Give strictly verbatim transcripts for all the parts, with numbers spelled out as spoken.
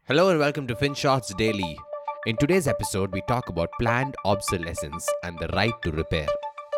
Hello and welcome to FinShots Daily. In today's episode, we talk about planned obsolescence and the right to repair.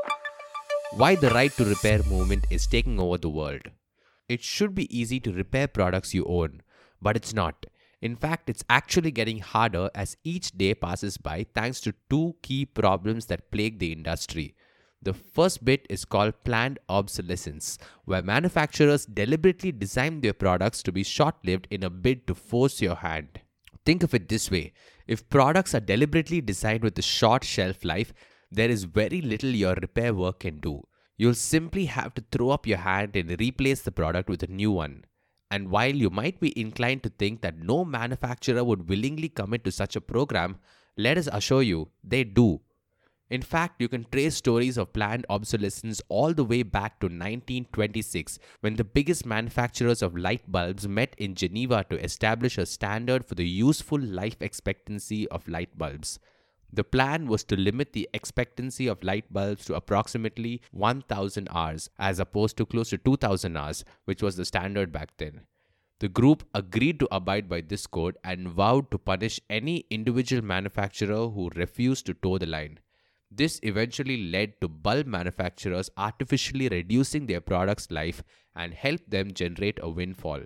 Why the right to repair movement is taking over the world. It should be easy to repair products you own, but it's not. In fact, it's actually getting harder as each day passes by thanks to two key problems that plague the industry. The first bit is called planned obsolescence, where manufacturers deliberately design their products to be short lived in a bid to force your hand. Think of it this way: if products are deliberately designed with a short shelf life, there is very little your repair work can do. You'll simply have to throw up your hand and replace the product with a new one. And while you might be inclined to think that no manufacturer would willingly commit to such a program, let us assure you, they do. In fact, you can trace stories of planned obsolescence all the way back to nineteen twenty-six, when the biggest manufacturers of light bulbs met in Geneva to establish a standard for the useful life expectancy of light bulbs. The plan was to limit the expectancy of light bulbs to approximately one thousand hours, as opposed to close to two thousand hours, which was the standard back then. The group agreed to abide by this code and vowed to punish any individual manufacturer who refused to toe the line. This eventually led to bulb manufacturers artificially reducing their product's life and helped them generate a windfall.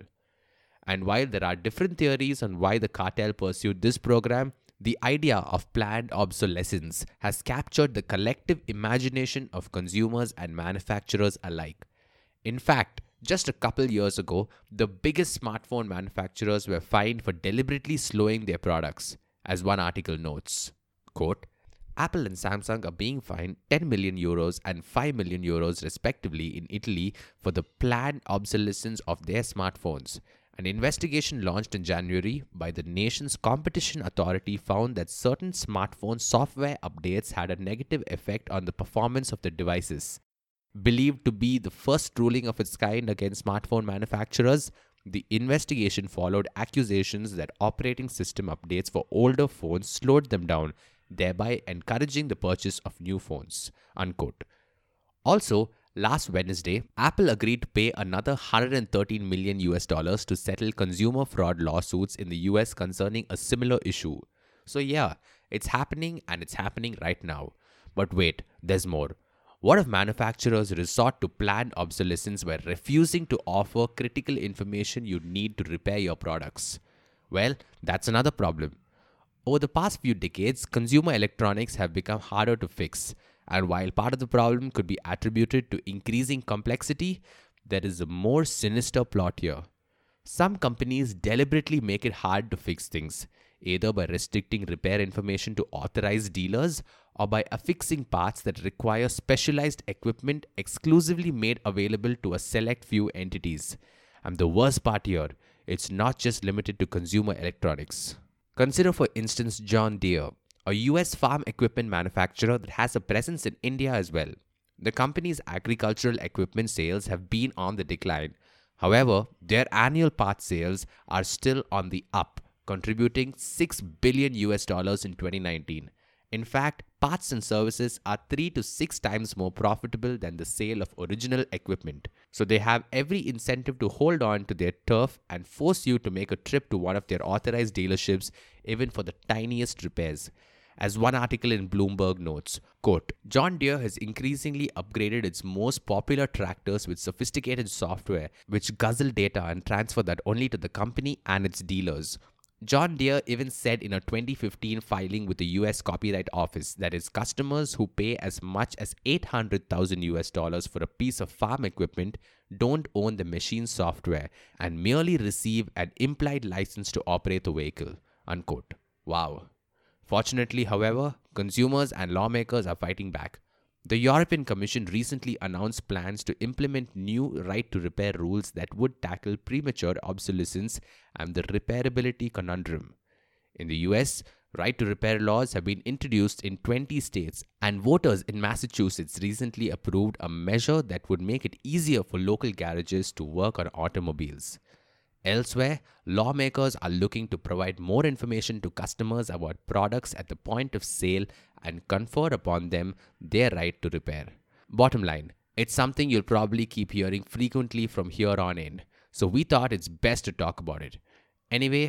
And while there are different theories on why the cartel pursued this program, the idea of planned obsolescence has captured the collective imagination of consumers and manufacturers alike. In fact, just a couple years ago, the biggest smartphone manufacturers were fined for deliberately slowing their products. As one article notes, quote, Apple and Samsung are being fined ten million euros and five million euros respectively in Italy for the planned obsolescence of their smartphones. An investigation launched in January by the nation's competition authority found that certain smartphone software updates had a negative effect on the performance of the devices. Believed to be the first ruling of its kind against smartphone manufacturers, the investigation followed accusations that operating system updates for older phones slowed them down, thereby encouraging the purchase of new phones. Unquote. Also, last Wednesday, Apple agreed to pay another one hundred thirteen million U S dollars to settle consumer fraud lawsuits in the U S concerning a similar issue. So yeah, it's happening and it's happening right now. But wait, there's more. What if manufacturers resort to planned obsolescence by refusing to offer critical information you need to repair your products? Well, that's another problem. Over the past few decades, consumer electronics have become harder to fix, and while part of the problem could be attributed to increasing complexity, there is a more sinister plot here. Some companies deliberately make it hard to fix things, either by restricting repair information to authorized dealers or by affixing parts that require specialized equipment exclusively made available to a select few entities. And the worst part here, it's not just limited to consumer electronics. Consider, for instance, John Deere, a U S farm equipment manufacturer that has a presence in India as well. The company's agricultural equipment sales have been on the decline. However, their annual parts sales are still on the up, contributing six billion U S dollars in twenty nineteen. In fact, parts and services are three to six times more profitable than the sale of original equipment. So they have every incentive to hold on to their turf and force you to make a trip to one of their authorized dealerships, even for the tiniest repairs. As one article in Bloomberg notes, quote, John Deere has increasingly upgraded its most popular tractors with sophisticated software, which guzzle data and transfer that only to the company and its dealers. John Deere even said in a twenty fifteen filing with the U S Copyright Office that its customers who pay as much as eight hundred thousand U S dollars for a piece of farm equipment don't own the machine software and merely receive an implied license to operate the vehicle. Unquote. Wow. Fortunately, however, consumers and lawmakers are fighting back. The European Commission recently announced plans to implement new right-to-repair rules that would tackle premature obsolescence and the repairability conundrum. In the U S, right-to-repair laws have been introduced in twenty states, and voters in Massachusetts recently approved a measure that would make it easier for local garages to work on automobiles. Elsewhere, lawmakers are looking to provide more information to customers about products at the point of sale and confer upon them their right to repair. Bottom line, it's something you'll probably keep hearing frequently from here on in, so we thought it's best to talk about it. Anyway,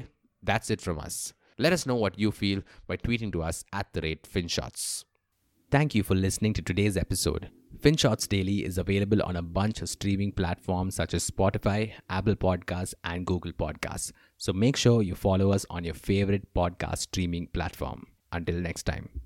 That's it from us. Let us know what you feel by tweeting to us at the rate FinShots. Thank you for listening to today's episode. FinShots Daily is available on a bunch of streaming platforms such as Spotify, Apple Podcasts, and Google Podcasts. So make sure you follow us on your favorite podcast streaming platform. Until next time.